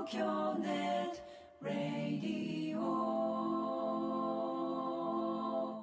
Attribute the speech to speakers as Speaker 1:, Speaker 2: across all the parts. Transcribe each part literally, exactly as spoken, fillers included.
Speaker 1: 東京ネットラディオ。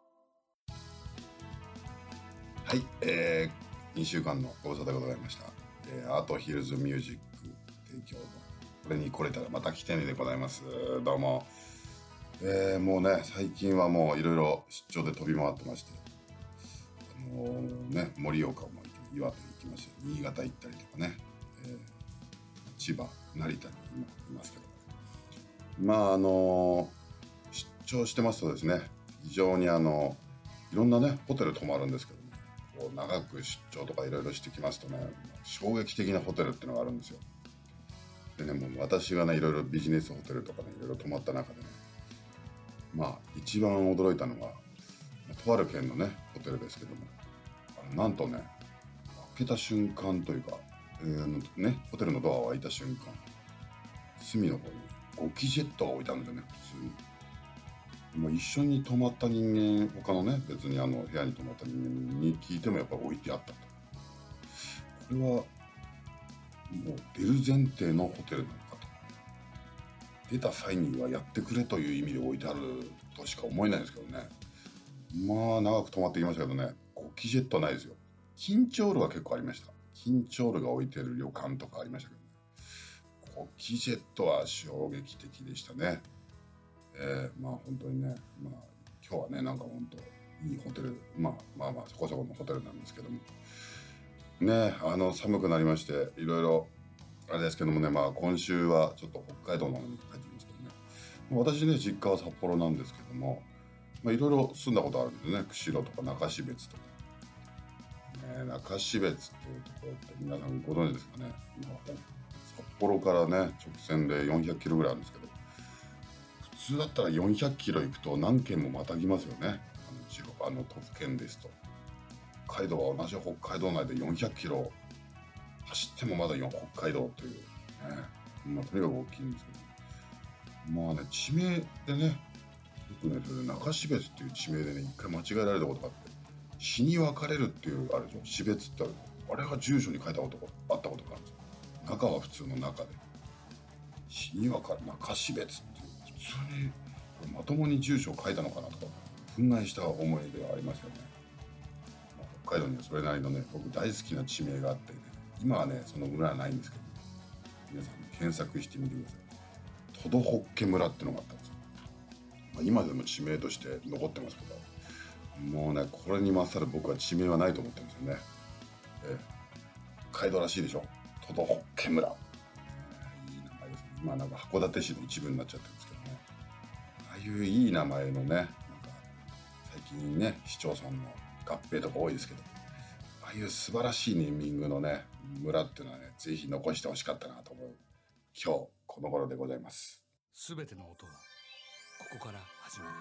Speaker 2: はい、えー、にしゅうかんのご無沙汰でございました。えー、アートヒルズミュージック提供のこれに来れたらまた来てねでございます。どうも。えー、もうね、最近はもういろいろ出張で飛び回ってまして、あのー、ね、盛岡も行き、岩手行きました。新潟行ったりとかね、えー、千葉、成田に今いますけど、まああのー、出張してますとですね、非常にあのいろんなねホテル泊まるんですけどね、こう長く出張とかいろいろしてきますとね、衝撃的なホテルっていうのがあるんですよ。でね、もう私がねいろいろビジネスホテルとかねいろいろ泊まった中でね、まあ一番驚いたのが、とある県のねホテルですけども、あのなんとね開けた瞬間というか、えーね、ホテルのドアを開いた瞬間、隅の方にゴキジェットが置いてあるんだよね、普通に。まあ、一緒に泊まった人間、他のね別にあの部屋に泊まった人間に聞いてもやっぱ置いてあったと。これはもう出る前提のホテルなのかと。出た際にはやってくれという意味で置いてあるとしか思えないんですけどね。まあ長く泊まってきましたけどね、ゴキジェットはないですよ。緊張ルは結構ありました。緊張ルが置いてる旅館とかありましたけどね、ゴキジェットは衝撃的でしたね。えー、まあ本当にね、まあ今日はねなんか本当いいホテル、まあまあまあそこそこのホテルなんですけどもね、あの寒くなりましていろいろあれですけどもね、まあ今週はちょっと北海道の方に帰ってきますけどね、私ね実家は札幌なんですけども、まあいろいろ住んだことあるんでね、釧路とか中標津とか、ね、中標津っていうところって皆さんご存知ですかね。まあ、札幌からね直線でよんひゃくキロぐらいあるんですけど、普通だったらよんひゃくキロ行くと何県もまたぎますよね。あの地方、あの都府県ですと。北海道は同じ北海道内でよんひゃくキロ走ってもまだ北海道というね、まあ、とにかく大きいんですけど、まあね地名でね、よくねそれ中標津っていう地名でね一回間違えられたことがあって、死に別れるっていうあれでしょ、標津ってある、あれが住所に書いたことがあったことがあるんですよ。中は普通の中で死に別れ中標津っていう、普通にまともに住所を書いたのかなとか憤慨した思い出がありますよね。まあ、北海道にはそれなりのね僕大好きな地名があってね、今はねその村はないんですけど、ね、皆さん検索してみてください。トドホッケ村ってのがあったんですよ。まあ、今でも地名として残ってますけど、もうねこれに勝る僕は地名はないと思ってるんですよね。え北海道らしいでしょ、トドホッケ村。まあなんか函館市の一部になっちゃってるんですけどね、ああいういい名前のね、なんか最近ね市町村の合併とか多いですけど、ああいう素晴らしいネーミングのね村っていうのはね、ぜひ残してほしかったなと思う今日この頃でございます。
Speaker 3: すべての音はここから始まる。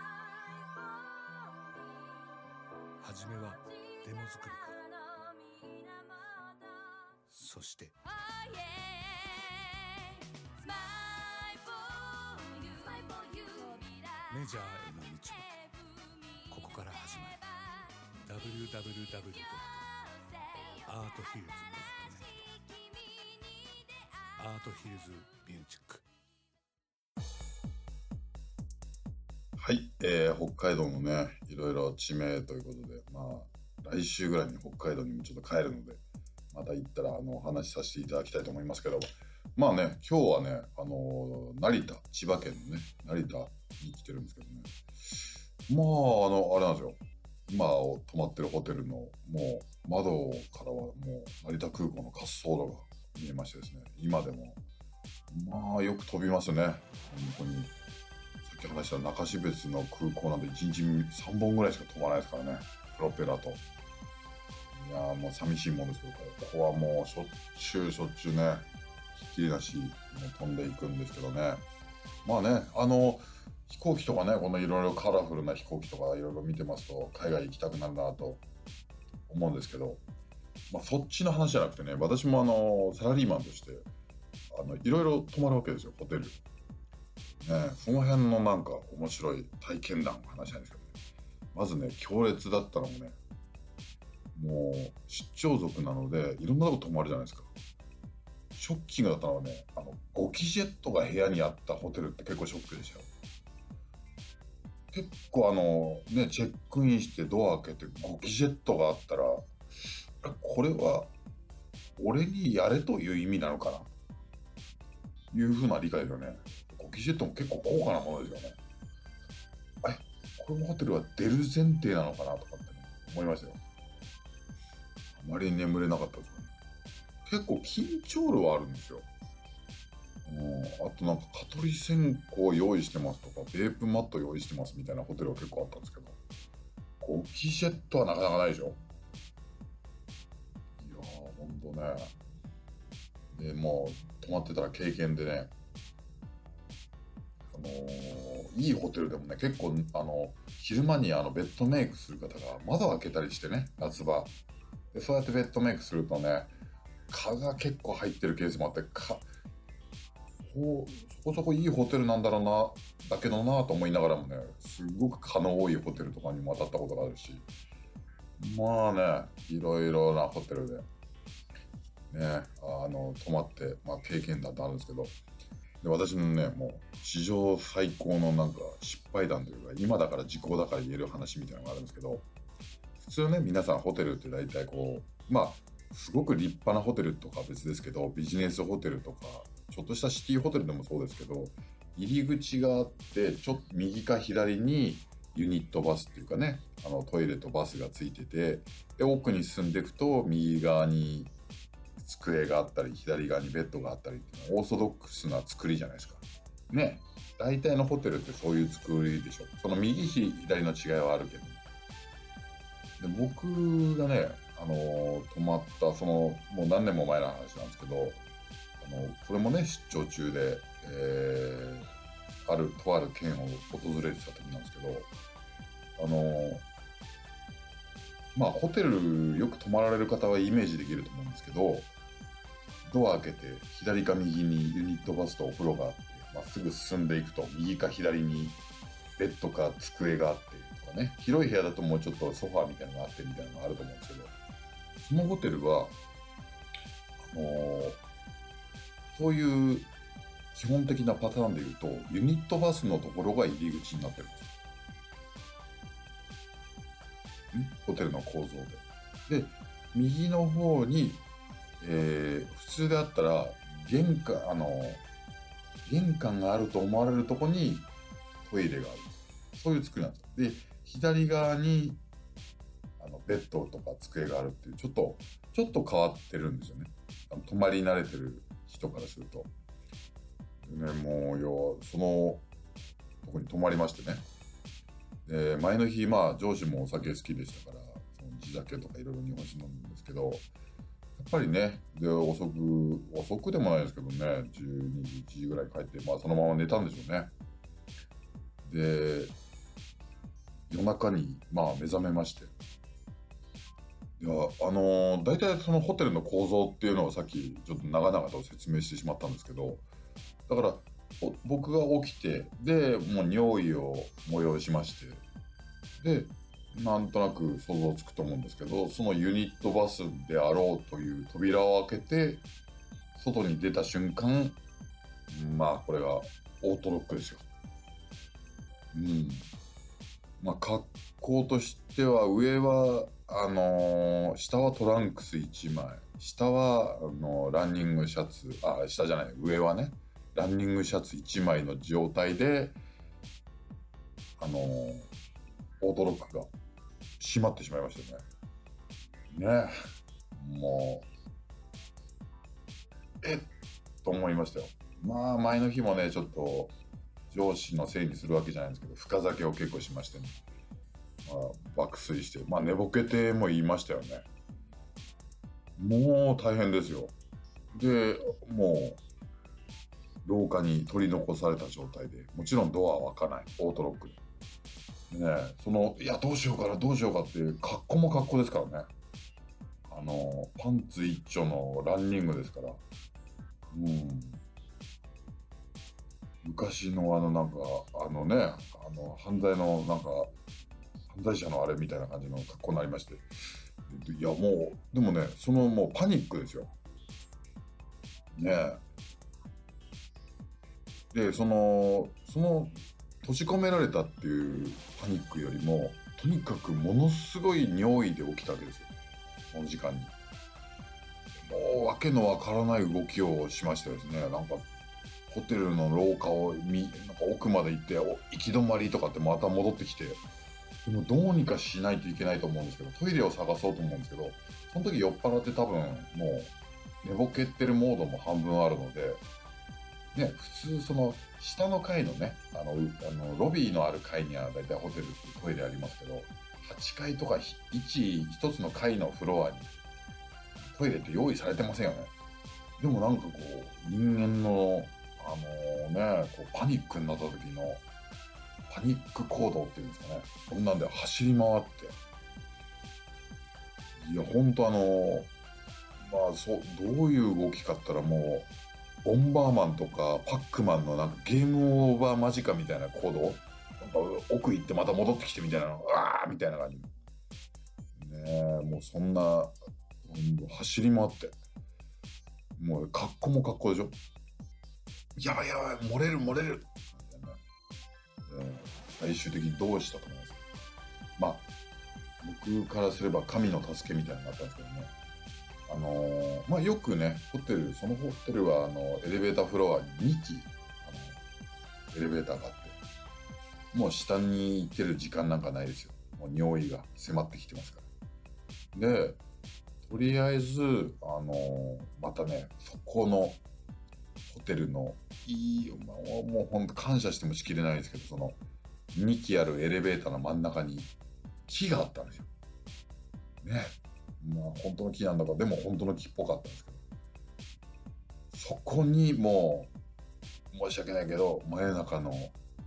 Speaker 3: 初めはデモ作りから、そしてメジャーへの道はここから始まる。 ダブリューダブリューダブリュー ドットアートヒルズ ドットネット アートヒルズミュージック。
Speaker 2: はい、えー、北海道もねいろいろ地名ということで、まあ来週ぐらいに北海道にもちょっと帰るので、また行ったらあのお話しさせていただきたいと思いますけど、まあね今日はねあの成田、千葉県のね成田に来てるんですけどね、まああのあれなんですよ、今泊まってるホテルのもう窓からはもう成田空港の滑走路が見えましてですね、今でもまあよく飛びますね本当に。さっき話した中標津の空港なんていちにちさんぼんぐらいしか飛ばないですからね、プロペラと。いやーもう寂しいもんですけど、ここはもうしょっちゅうしょっちゅうねひっきりなしもう飛んでいくんですけどね。まあねあの飛行機とかね、このいろいろカラフルな飛行機とかいろいろ見てますと海外行きたくなるなと思うんですけど、まあそっちの話じゃなくてね、私もあのサラリーマンとしてあのいろいろ泊まるわけですよ、ホテル。ね、その辺のなんか面白い体験談の話なんですけどね、まずね強烈だったのもね、もう出張族なのでいろんなとこ泊まるじゃないですか。ショッキングだったのはね、あのゴキジェットが部屋にあったホテルって結構ショックでしたよ。結構あのね、チェックインしてドア開けてゴキジェットがあったら、これは俺にやれという意味なのかないうふうな理解ですよね。ゴキジェットも結構高価なものですよね。え、このホテルは出る前提なのかなとかって、ね、思いましたよ。あまり眠れなかったですよね。結構緊張度はあるんですよ。うん、あとなんか蚊取り線香用意してますとか、ベープマット用意してますみたいなホテルは結構あったんですけど、ゴキジェットはなかなかないでしょ。いやー、ほんとね。で、もう泊まってたら経験でね、あのー、いいホテルでもね、結構あの昼間にあのベッドメイクする方が窓開けたりしてね、夏場でそうやってベッドメイクするとね、蚊が結構入ってるケースもあって、蚊こうそこそこいいホテルなんだろうなだけどなと思いながらもね、すごく蚊の多いホテルとかにも当たったことがあるし、まあね、いろいろなホテルでね、あの泊まって、まあ、経験談ってあるんですけど、で私のね、もう史上最高のなんか失敗談というか、今だから時効だから言える話みたいなのがあるんですけど、普通ね、皆さんホテルって大体こう、まあすごく立派なホテルとか別ですけど、ビジネスホテルとかちょっとしたシティホテルでもそうですけど、入り口があってちょっと右か左にユニットバスっていうかね、あのトイレとバスがついてて、で奥に進んでいくと右側に机があったり左側にベッドがあったりっていうのはオーソドックスな作りじゃないですかね。大体のホテルってそういう作りでしょ。その右左の違いはあるけど、で僕がね、あのー泊まったそのもう何年も前の話なんですけど、あのこれもね出張中で、えー、あるとある県を訪れてた時なんですけど、あのーまあホテルよく泊まられる方はイメージできると思うんですけど、ドア開けて左か右にユニットバスとお風呂があって、まっすぐ進んでいくと右か左にベッドか机があってとかね、広い部屋だともうちょっとソファーみたいなのがあってみたいなのがあると思うんですけど、そのホテルはあのーそういう基本的なパターンでいうと、ユニットバスのところが入り口になってるんですよ。んホテルの構造で。で、右の方に、えー普通であったら玄関、あの玄関があると思われるところにトイレがある。そういう作りなんですよ。で、左側にあのベッドとか机があるっていう、ちょっとちょっと変わってるんですよね。あの泊まり慣れてる人からすると。でね、もう要はそのとこに泊まりましてね。で前の日、まあ上司もお酒好きでしたから、その地酒とかいろいろ日本酒飲むんですけど、やっぱりね、で遅く遅くでもないですけどね、じゅうにじいちじぐらい帰って、まあそのまま寝たんでしょうね。で夜中にまあ目覚めまして、いや、あのー、大体そのホテルの構造っていうのをさっきちょっと長々と説明してしまったんですけど、だからお僕が起きて、でもう尿意を催しまして、でなんとなく想像つくと思うんですけど、そのユニットバスであろうという扉を開けて外に出た瞬間、まあこれがオートロックですよ。うん。まあ格好としては、上はあのー下はトランクスいちまい、下はあのーランニングシャツ、あ、下じゃない、上はね、ランニングシャツいちまいの状態で、あのーオートロックが閉まってしまいましたね。ねえ、もう、えっと思いましたよ。まあ、前の日もね、ちょっと上司のせいにするわけじゃないんですけど、深酒を結構しましてね、まあ、爆睡して、まあ、寝ぼけても言いましたよね。もう大変ですよ。で、もう、廊下に取り残された状態で、もちろんドアは開かない、オートロックで。ねえ、その、いや、どうしようかな、どうしようかって、格好も格好ですからね。あの、パンツ一丁のランニングですから。うん。昔のあの、なんか、あのね、あの、犯罪の、なんか、犯罪者のあれみたいな感じの格好になりまして。いや、もう、でもね、そのもうパニックですよ。ねえ。 でそのその閉じ込められたっていうパニックよりもとにかくものすごい尿意で起きたわけですよ、この時間に。もうわけのわからない動きをしましてですね、なんかホテルの廊下をみなんか奥まで行ってお行き止まりとかってまた戻ってきて、でもどうにかしないといけないと思うんですけど、トイレを探そうと思うんですけど、その時酔っ払って多分もう寝ぼけってるモードも半分あるので、ね、普通その下の階のね、あのあのロビーのある階にはだいたいホテルってトイレありますけど、はちかいとかいち一つの階のフロアにトイレって用意されてませんよね。でもなんかこう人間のあのねこうパニックになった時のパニック行動っていうんですかね、そんなんで走り回って、いやほんとあのまあそうどういう動きかったらもうボンバーマンとかパックマンのなんかゲームオーバー間近みたいな行動、なんか奥行ってまた戻ってきてみたいなの、うわーみたいな感じねえ、もうそんな、うん、走り回ってもう格好も格好でしょ、やばいやばい漏れる漏れるみたいな、えー、最終的にどうしたと思います？まあ僕からすれば神の助けみたいになったんですけどね、あのー、まあよくねホテルそのホテルはあのエレベーターフロアににきあのエレベーターがあって、もう下に行ってる時間なんかないですよ、もう尿意が迫ってきてますから。でとりあえずあのー、またねそこのホテルのいい、まあ、もうほんと感謝してもしきれないですけど、そのにきあるエレベーターの真ん中に木があったんですよね。まあ本当の木なんだか、でも本当の木っぽかったんですけど、そこにもう申し訳ないけど真夜中の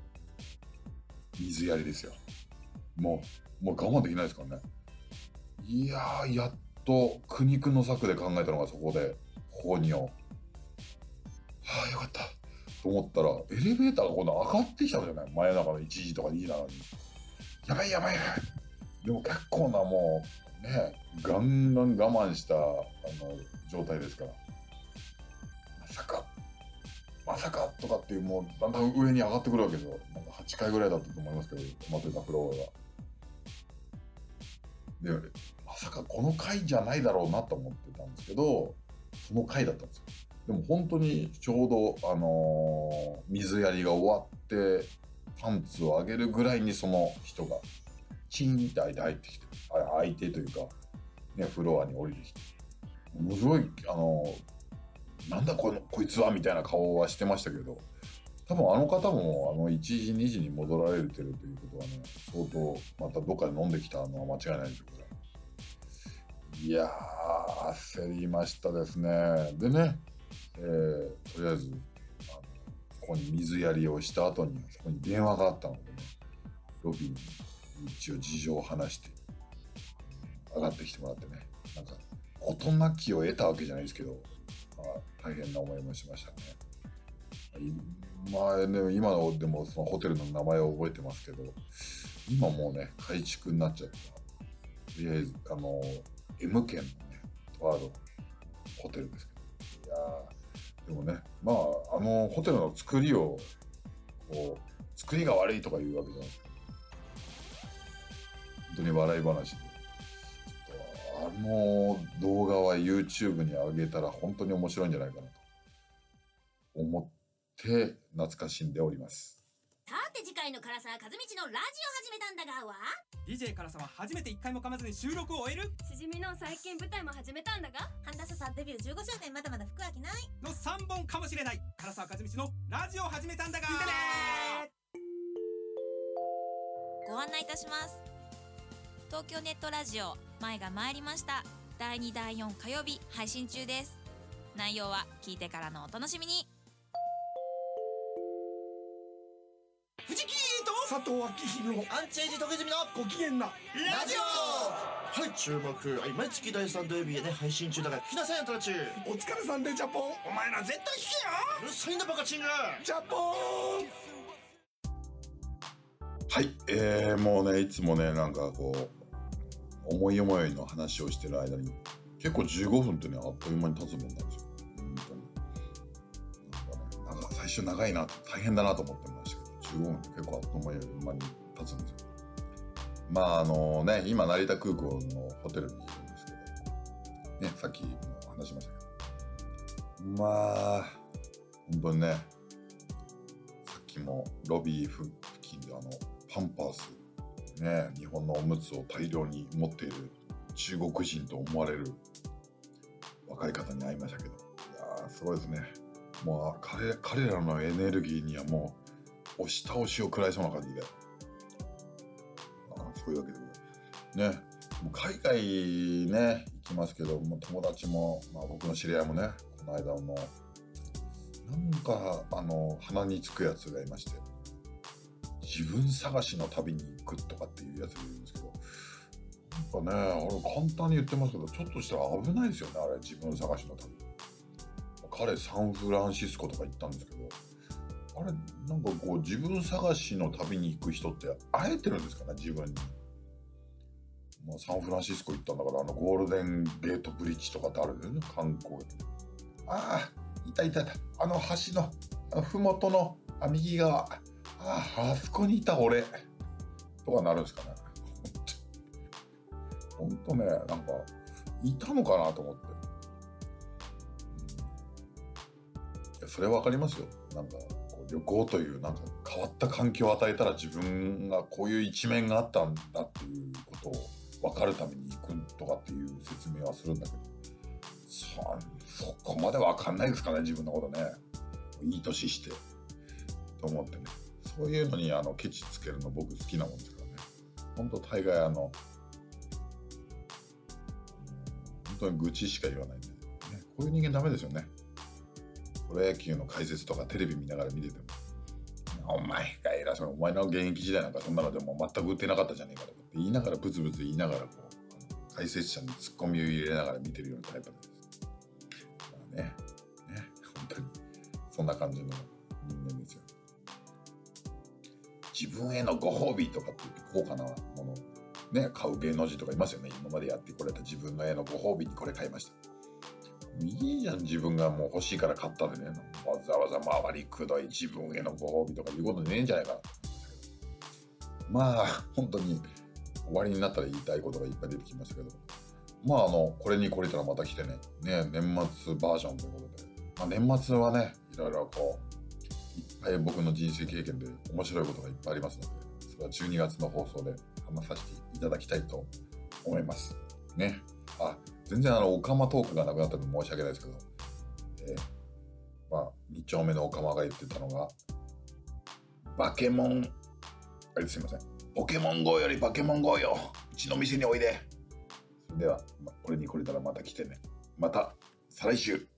Speaker 2: 水やりですよ。もうもう我慢できないですからね。いやーやっと苦肉の策で考えたのがそこで放尿。はあよかったと思ったらエレベーターが今度上がってきたわけじゃない、真夜中のいちじとかにじなのに。やばいやばいやばい。でも結構なもうねガンガン我慢したあの状態ですから、まさかまさかとかっていう、もうだんだん上に上がってくるわけですよ。なんかはちかいぐらいだったと思いますけど、泊まってたフロアが。でまさかこの階じゃないだろうなと思ってたんですけど、その階だったんですよ。でも本当にちょうど、あのー、水やりが終わってパンツを上げるぐらいにその人がチーンって開いて入ってきて、あ開いてというか、ね、フロアに降りてきて、ものすごい、あのー、なんだこのこいつはみたいな顔はしてましたけど、多分あの方もあのいちじにじに戻られてるということはね、相当またどっかで飲んできたのは間違いないでしょうから。いやー焦りましたですね。でね、えー、とりあえずあのそこに水やりをした後にそこに電話があったのでね、ロビーに一応事情を話して上がってきてもらってね、なんか事なきを得たわけじゃないですけど、まあ、大変な思いもしましたね。まあね、今のでもそのホテルの名前を覚えてますけど、今もうね改築になっちゃった、とりあえずあの M 県のねとあるホテルですけど、いやでもね、まああのホテルの作りをこう作りが悪いとか言うわけじゃないですか。本当に笑い話で、ちょっとあの動画は YouTube に上げたら本当に面白いんじゃないかなと思って懐かしんでおります。
Speaker 4: さて次回の唐沢和道のラジオ始めたんだがは
Speaker 5: ディージェー 唐沢初めていっかいも噛まずに収録を終える
Speaker 6: しじみの最近舞台も始めたんだが、
Speaker 4: 半田さんデビューじゅうごしゅうねん、まだまだ服飽きない
Speaker 5: のさんぼんかもしれない。唐沢和道のラジオ始めたんだが
Speaker 4: 聞いてねー。ご案内いたします。東京ネットラジオ前が参りました。だいにだいよん火曜日配信中です。内容は聞いてからのお楽しみに。
Speaker 5: 藤木と
Speaker 7: 佐藤明宏
Speaker 8: アンチエイジ時住の
Speaker 7: ご機嫌な
Speaker 8: ラジオ。はい注目、はい、毎月だいさん土曜日でね配信中だから聞きなさいよトラチ。
Speaker 7: お疲れさんでジャポン。
Speaker 5: お前ら絶対聞けよ。
Speaker 8: うるさいんだバカチング。
Speaker 7: ジャポン。
Speaker 2: はい、えー、もうねいつもねなんかこう思い思いの話をしてる間に結構じゅうごふんってねあっという間に経つもんなんですよ。本当になんかね、なんか最最初長いな、大変だなと思ってましたけど、じゅうごふんって結構あっという間に経つんですよ。まああのね、今成田空港のホテルにいるんですけど、ね、さっきも話しましたけど、まあ本当にね、さっきもロビー付近であのパンパースね、日本のおむつを大量に持っている中国人と思われる若い方に会いましたけど、いやーすごいですね。もう彼彼らのエネルギーにはもう押し倒しを食らいそうな感じで、あそういうわけでね、もう海外ね行きますけど、もう友達も、まあ、僕の知り合いもね、この間のなんかあの鼻につくやつがいまして、自分探しの旅に行くとかっていうやつがいるんですけど、なんかね、あれ簡単に言ってますけど、ちょっとしたら危ないですよね、あれ、自分探しの旅。彼、サンフランシスコとか行ったんですけど、あれ、なんかこう、自分探しの旅に行く人って会えてるんですかね、自分に。まあ、サンフランシスコ行ったんだから、あの、ゴールデンゲートブリッジとかってあるんだよね、観光で。ああ、いたいたいた、あの橋の、あのふもとのあ右側。ああ、あそこにいた俺とかなるんですかね。ほんとね、なんかいたのかなと思って、うん、いやそれはわかりますよ。なんかこう旅行というなんか変わった環境を与えたら自分がこういう一面があったんだっていうことを分かるために行くとかっていう説明はするんだけど、そ, そこまで分かんないですかね、自分のことね。いい年してと思ってね。そういうのにあのケチつけるの僕好きなもんですからね。ほんと大概あの本当に愚痴しか言わないんで、ね、こういう人間ダメですよね。プロ野球の解説とかテレビ見ながら見てても、お前が偉そう、お前の現役時代なんかそんなのでも全く打ってなかったじゃねえかとかって言いながらブツブツ言いながらこう解説者にツッコミを入れながら見てるようなタイプです。まあね、ね、本当にそんな感じの人間ですよ。自分へのご褒美とかって言って高価なものね、買う芸能人とかいますよね。今までやってこれた自分のへのご褒美にこれ買いました。いいじゃん、自分がもう欲しいから買ったでね、わざわざ回りくどい自分へのご褒美とかいうことねえんじゃないかなと思うんですけど、まあ本当に終わりになったら言いたいことがいっぱい出てきましたけど、まああのこれにこれたらまた来てね、ね、年末バージョンということで、まあ、年末はね、いろいろこういっぱい僕の人生経験で面白いことがいっぱいありますので、それはじゅうにがつの放送で話させていただきたいと思いますね。あ、全然あのオカマトークがなくなったので申し訳ないですけど、えー、まあに丁目のオカマが言ってたのが、バケモン、あれすいません、ポケモン ゴー よりバケモン ゴー よ、うちの店においで。それでは、ま、これにこれたらまた来てね。また再来週。